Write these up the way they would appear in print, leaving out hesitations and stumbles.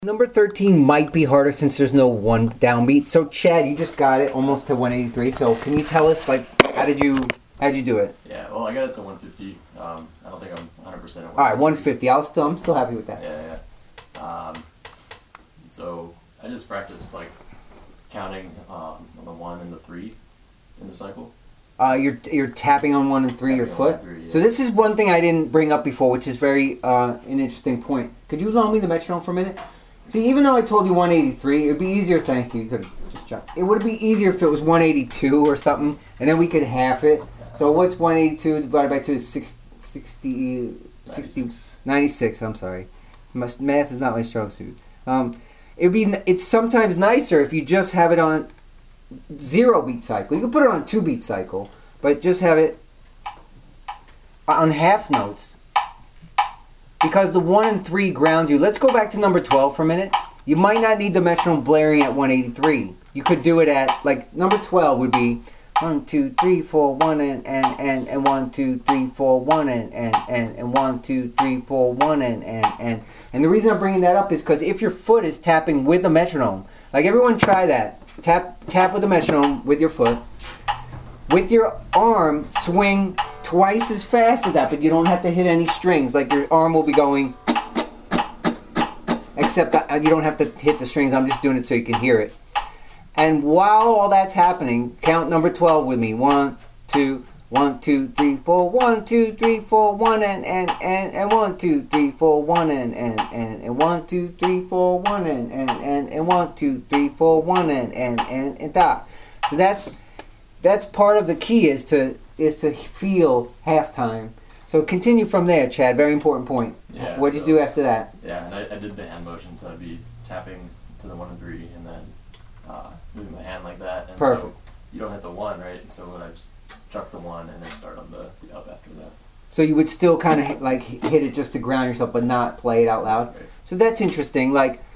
Number 13 might be harder since there's no one downbeat. So Chad, you just got it almost to 183. So can you tell us how'd you do it? Yeah, well, I got it to 150. I don't think I'm 100% at 150. All right, 150. I'm still happy with that. Yeah. So I just practiced counting on the 1 and the 3 in the cycle. You're tapping on 1 and 3 your foot. 1 and 3, yeah. So this is one thing I didn't bring up before, which is very an interesting point. Could you loan me the metronome for a minute? See, even though I told you 183, it'd be easier. Thank you. You could just jump. It would be easier if it was 182 or something, and then we could half it. So what's 182 divided by 2 is 96. I'm sorry, math is not my strong suit. It's sometimes nicer if you just have it on 0 beat cycle. You can put it on a 2 beat cycle, but just have it on half notes. Because the 1 and 3 grounds you. Let's go back to number 12 for a minute. You might not need the metronome blaring at 183. You could do it at, number 12 would be 1, 2, 3, 4, 1, and 1, 2, 3, 4, 1, and 1, 2, 3, 4, 1, and. And the reason I'm bringing that up is because if your foot is tapping with the metronome, everyone try that. Tap with the metronome with your foot. With your arm, swing twice as fast as that, but you don't have to hit any strings. Your arm will be going, except that you don't have to hit the strings. I'm just doing it so you can hear it. And while all that's happening, count number 12 with me. 1, 2, 1, 2, 3, 4, 1, 2, 3, 4, 1, and 1, 2, 3, 4, 1, and 1, 2, 3, 4, 1, and 1, 2, 3, 4, 1, and da. So that's part of the key is to feel halftime. So continue from there, Chad. Very important point. Yeah, what did you do after that? Yeah, and I did the hand motion, so I'd be tapping to the 1 and 3, and then moving my hand like that. And perfect. So you don't hit the 1, right? And so when I just chuck the 1 and then start on the up after that. So you would still kind of hit it just to ground yourself, but not play it out loud. Right. So that's interesting.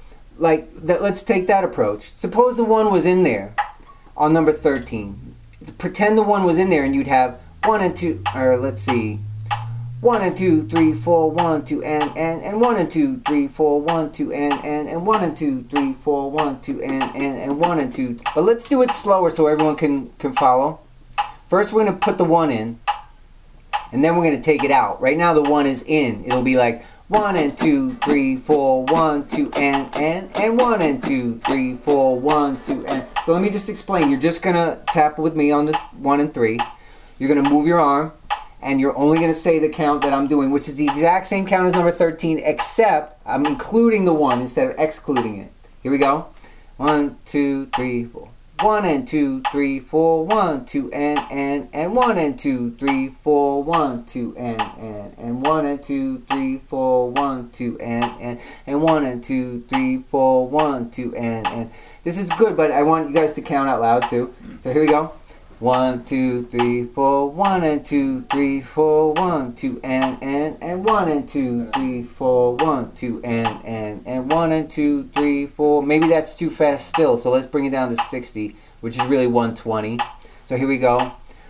Let's take that approach. Suppose the 1 was in there on number 13. Pretend the 1 was in there, and you'd have 1 and 2, or let's see, 1 and 2, 3, 4, 1, 2, and 1 and 2, 3, 4, 1, 2, and 1 and 2, 3, 4, 1, 2, and 1 and 2. But let's do it slower so everyone can follow. First, we're going to put the 1 in, and then we're going to take it out. Right now, the 1 is in. It'll be 1 and 2, 3, 4, 1, 2, and 1 and 2, 3, 4, 1, 2, and. So let me just explain. You're just going to tap with me on the 1 and 3. You're going to move your arm, and you're only going to say the count that I'm doing, which is the exact same count as number 13, except I'm including the 1 instead of excluding it. Here we go. 1, 2, 3, 4. 1 and 2, 3, 4, 1, 2, and 1 and 2, 3, 4, 1, 2, and 1 and 2, 3, 4, 1, 2, and 1 and 2, 3, 4, 1, 2, and. This is good, but I want you guys to count out loud too. So here we go. 1, 2, 3, 4, 1 and 2, 3, 4, 1, 2, and 1 and 2, 3, 4, 1, 2, and 1 and 2, 3, 4. Maybe that's too fast still, so let's bring it down to 60, which is really 120. So here we go.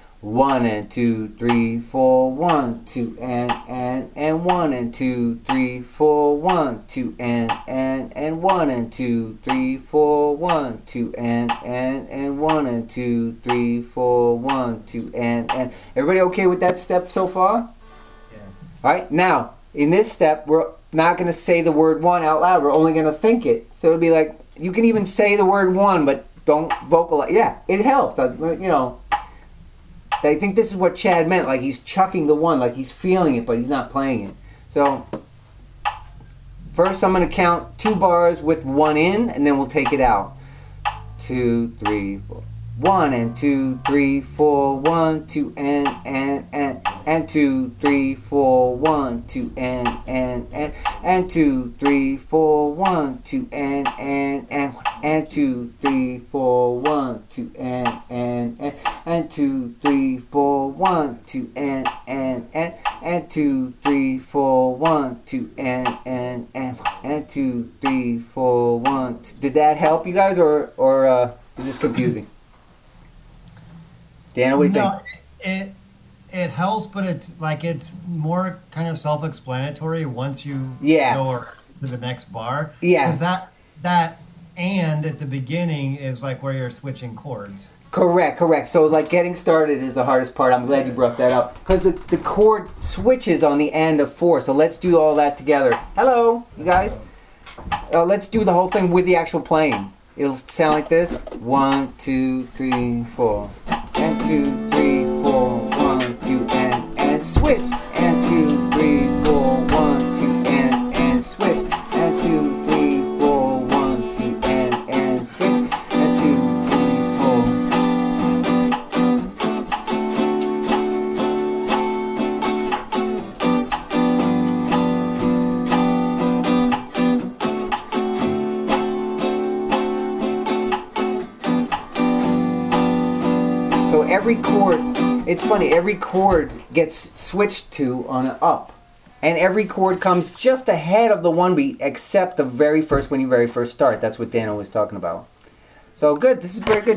1 and 2, 3, 4, 1, 2, and 1 and 2, 3, 4, 1, 2, and 1 and 2, 3, 4, 1, 2, and 1 and 2, 3, 4, 1, 2, and. Everybody okay with that step so far? Yeah. All right. Now, in this step, we're not going to say the word 1 out loud. We're only going to think it. So it'll be you can even say the word 1, but don't vocalize. Yeah, it helps. I think this is what Chad meant. He's chucking the 1, he's feeling it, but he's not playing it. So, first I'm going to count 2 bars with 1 in, and then we'll take it out. 2, 3, 4. 1 and 2, 3, 4, 1, 2, and 2, 3, 4, 1, 2, and 2, 3, 4, 1, 2, and 2, 3, 4, 1, 2, and 2, 3, 4, 1, 2, and 2, 3, 4, 1, 2, and 2, 3, 4, 1. Did that help you guys, or is this confusing? Dan, what do you think? It helps, but it's more kind of self-explanatory once you Yeah. know to the next bar. Yes. Because that and at the beginning is like where you're switching chords. Correct. So like getting started is the hardest part. I'm glad you brought that up because the chord switches on the end of 4. So let's do all that together. Hello, you guys. Let's do the whole thing with the actual playing. It'll sound like this: 1, 2, 3, 4, and 2, 3, 4, 1, 2, and switch, and 2, 3, 4, 1, 2, and switch, and 2, 3, 4, 1, 2, and switch, and 2, 3, 4. So every chord, it's funny, every chord gets switched to on an up. And every chord comes just ahead of the one beat except the very first when you very first start. That's what Dano was talking about. So good, this is very good.